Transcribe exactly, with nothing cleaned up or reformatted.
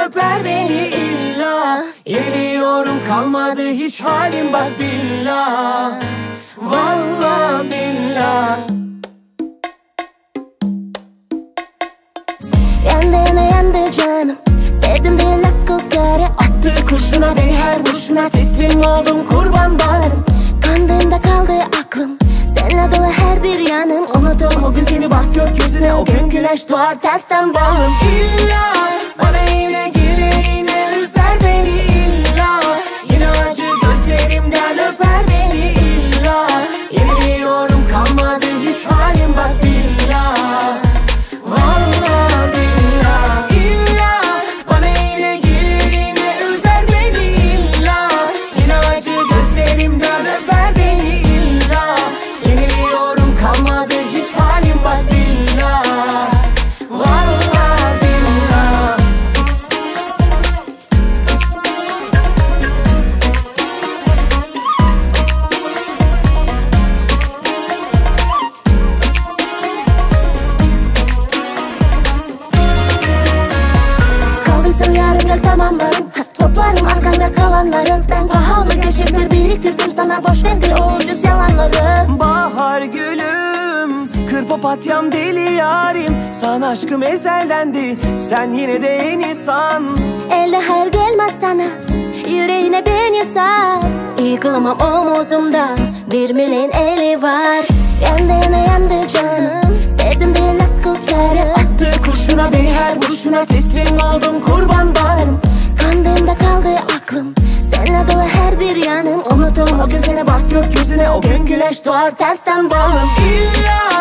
öper beni illa. Yeniliyorum kalmadı hiç halim bak billah. Vallahi billah. Yandı yandı canım, sevdim değil akıl kârı. Attı kurşuna beni her vuruşuna teslim oldum kurban bağrım. Kandığımda kaldı aklım, seninle dolu her bir yanım. Unuttum o gün seni bak gökyüzüne, o gün güneş doğar tersten bağım. İlla bana yine gelir yine üzer beni illa. Yine acı gözlerimden öper beni illa. Yeniliyorum kalmadı hiç halim bak billah. Vallahi billah. İlla bana yine gelir yine üzer beni illa. Yine acı gözlerimden öper beni illa. Yeniliyorum kalmadı hiç halim bak billah. Vallahi billah. Kaldıysa yarım gel tamamlarım, ha, toplarım arkanda kalanları. Ben pahalı geçirdir biriktirdim sana, boş ver gül o ucuz yalanları. Bahar gülüm, kır papatyam deli yarim. Sana aşkım ezeldendi, sen yine de yeni san. Elde hayır gelmez sana, yüreğine beni sar. Yıkılamam omuzumda, bir milyon eli var. Yandı yana yandı canım, sevdim değil akıl kârı. Attı kurşuna beni her vuruşuna teslim oldum kurban bağrım. Kandığımda kaldı aklım, seninle dolu her bir yanım. Unuttum o gün seni bak gökyüzüne, o gün güneş doğar tersten bağım. İlla